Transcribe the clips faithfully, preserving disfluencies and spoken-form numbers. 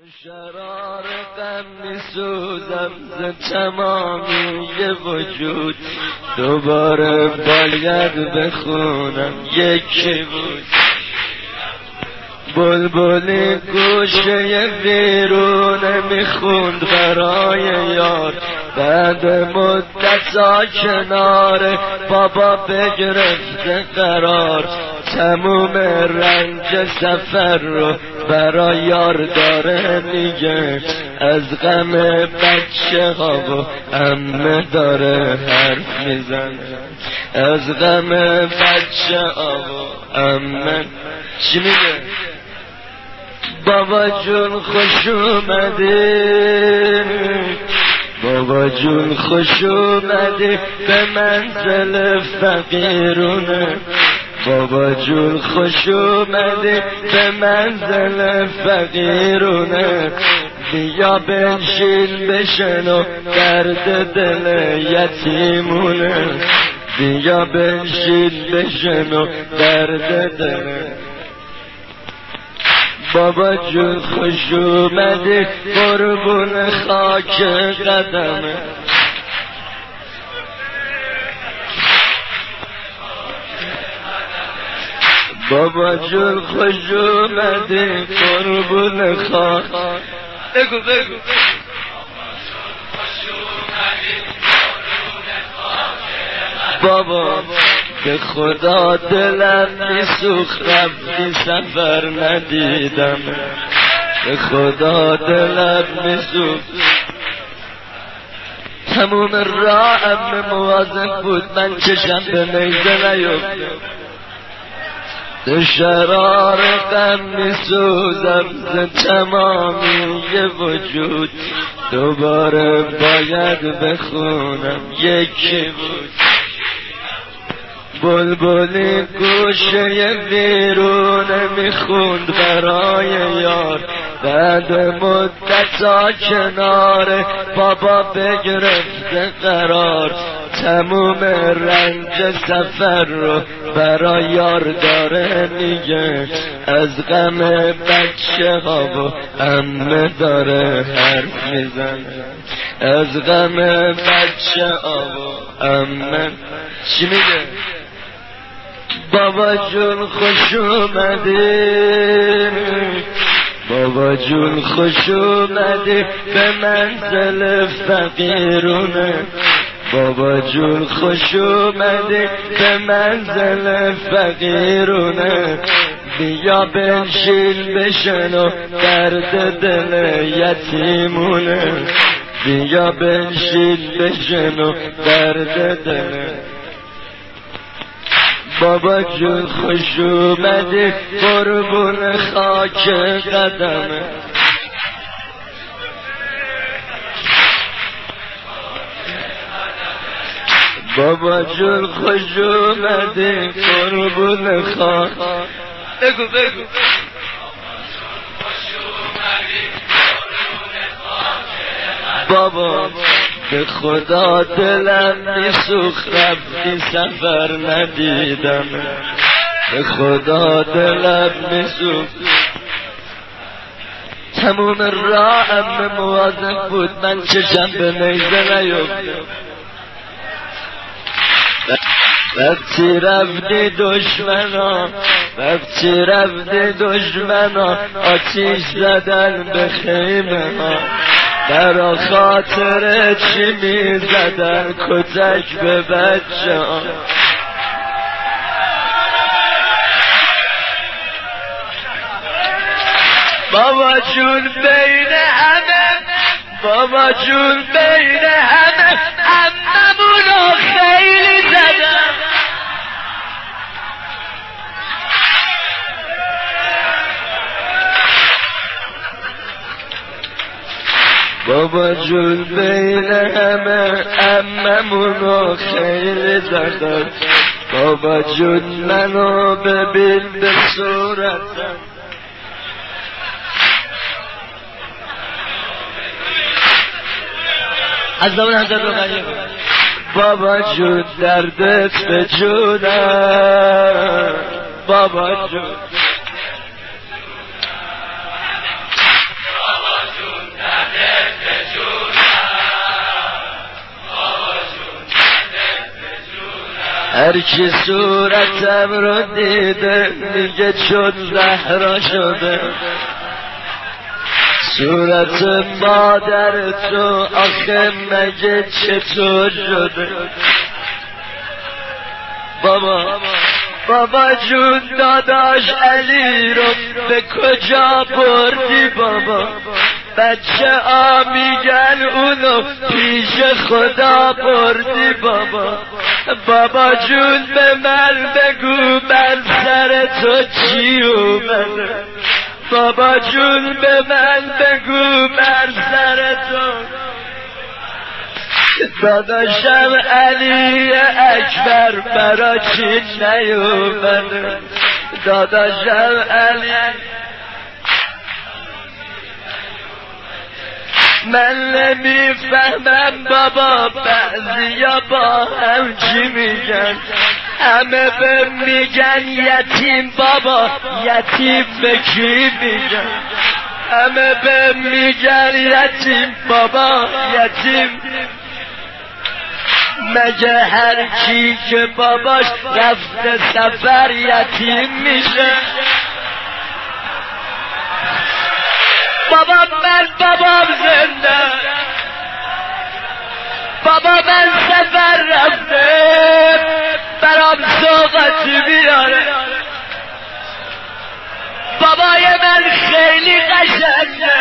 شرار غم میسوزم ز تمامی وجود، دوباره باید بخونم یکی بود. بلبلی گوشه ویرونه میخوند برای یار، بعد مدت کنار بابا بگرفته قرار، تموم رنج سفر رو برا یار داره میگه، از غم بچه ها و عمه داره حرف میزنه، از غم بچه ها و عمه چی میگه؟ بابا جون خوش اومدی، بابا جون خوش اومدی به منزل فقیرونه، بابا جون خوش اومدی به منزل فقیرونه، بیا بنشین بشنو درد دل یتیمونه، بیا بنشین بشنو درد دل. بابا جون خوش اومدی قربون خاک قدمه، بابا جون خوش اومدی قربون خاک. بگو بگو بابا به خدا دلم میسوخت رفتی سفر ندیدم، به خدا دلم میسوخت تموم راهم مواظب بود من چشم به نیزه نیفته، به شرار غم میسوزم ز تمامی وجود، دوباره باید بخونم یکی بود. بلبلی گوشه ویرونه میخوند برای یار، بعد مدت کنار بابا بگرفته قرار، تموم رنج سفر رو برا یار داره میگه، از غم بچه ها و عمه داره حرف میزنه، از غم بچه ها و عمه چی میگه؟ بابا جون خوش اومدی، بابا جون خوش اومدی به منزل فقیرونه، بابا جون خوش اومدی به منزل فقیرونه، بیا بنشین بشنو درد دل یتیمونه، بیا بنشین بشنو درد دل. بابا جون خوش اومدی قربون خاک قدمه، بابا جون خوش اومدی قربون خاک. بگو بگو بابا به خدا دلم میسوخت رفتی سفر ندیدم، به خدا دلم میسوخت تموم راهم مواظب بود من چشم به نیزه نیفته، وقتی رفتی دشمنا، وقتی رفتی دشمنا آتیش زدن به خیمه ها، برا خاطر چی می زدن کتک به بچه ها. بابا جون بین همه، بابا جون بین همه عممونو خیلی زدن، بابا جون بین همه عممونو خیلی زدن، بابا جون منو ببین به صورتم، از زمان حضرت رقیه بابا جون دردت به جونم، بابا جون هر کی صورتم رو دیده میگه چون زهرا شده. صورت مادر تو آخه مگه چطور شده؟ بابا بابا جون داداش علی رو به کجا بردی بابا؟ بچه ها میگن اونو پیش خدا بردی بابا. بابا جون به من بگو بر سر تو چی اومده؟ بابا جون به من بگو بر سر تو. داداشم علی اکبر برا چی نیومده؟ داداشم علی من نمیفهمم بابا، بعضیا با هم چی میگن؟ همه به میگن یتیم بابا، یتیم به کی میگن؟ همه به میگن یتیم بابا، یتیم مگه هر کی که باباش رفته سفر یتیم میشه؟ بابا من بابام زنده، بابا من سفر رفته برام سوغاتی بیاره. بابای من خیلی قشنگه.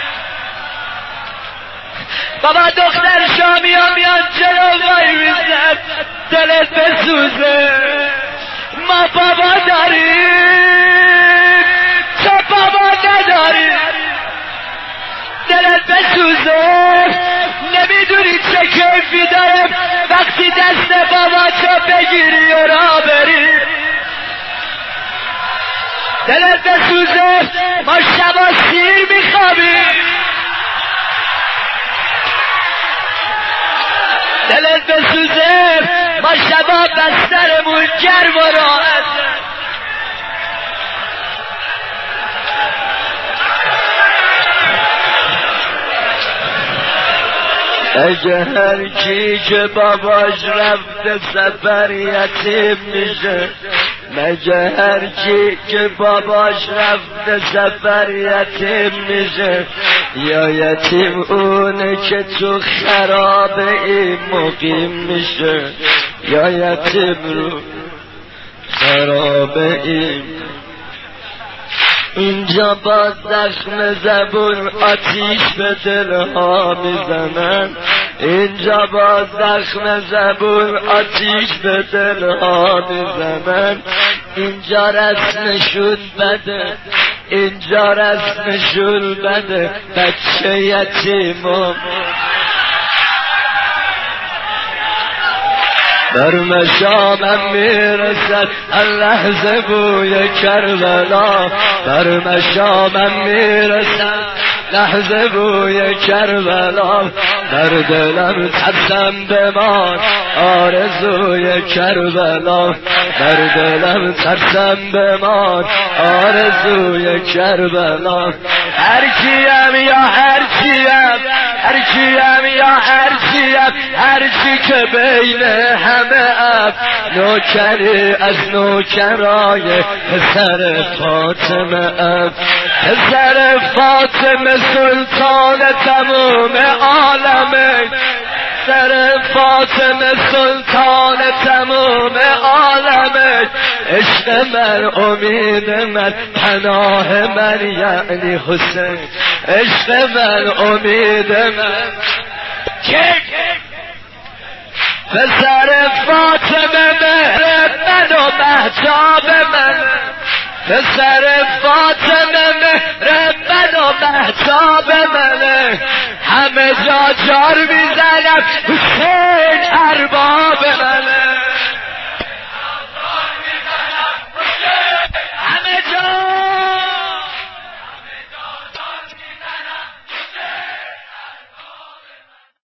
بابا دختر شامی ها میان جلو وای میزن دلت بسوزه. ما بابا داریم تو بابا نداری، دلت بسوزه. نمیدونی چه کیفی داره وقتی دست بابا تو بگیری و را بری. دلت بسوزه. ما شبا سیر میخوابیم. دلت بسوزه. ما شبا بسترمون گرم و راحت. اگه هر کی که باباش رفته سفر یتیم میشه، مگه هر کی که باباش رفته سفر یتیم میشه؟ یا یتیم اونه که تو خرابه این مقیم میشه، یا یتیم رو خرابه این. اینجا با زخم زبون آتیش به دلها میزنن، اینجا با زخم زبون آتیش به دلها میزنن. اینجا رسمشون بده، اینجا رسمشون بده. بچه یتیمم بر مشامم میرسد اللحظه بوی کربلا، بر مشامم میرسد لحظه بوی کربلا. در دلم ترسم بمان آرزوی کربلا، در دلم ترسم بمان آرزوی کربلا. هر کیم یا هر کیم، هر کیم یا هر کیم، هر کی که بین همه اب نوکری از نوکرای پسر فاطمه اب، پسر فاطمه سلطان تمام عالمه، پسر فاطمه سلطان تمام عالمه. عشق من امید من پناه من یعنی حسین، عشق من امید من پسر فاطمه مهر من و مهتاب من، پسر فاطمه مهر من و مهتاب من. همه جا جار میزنم حسین ارباب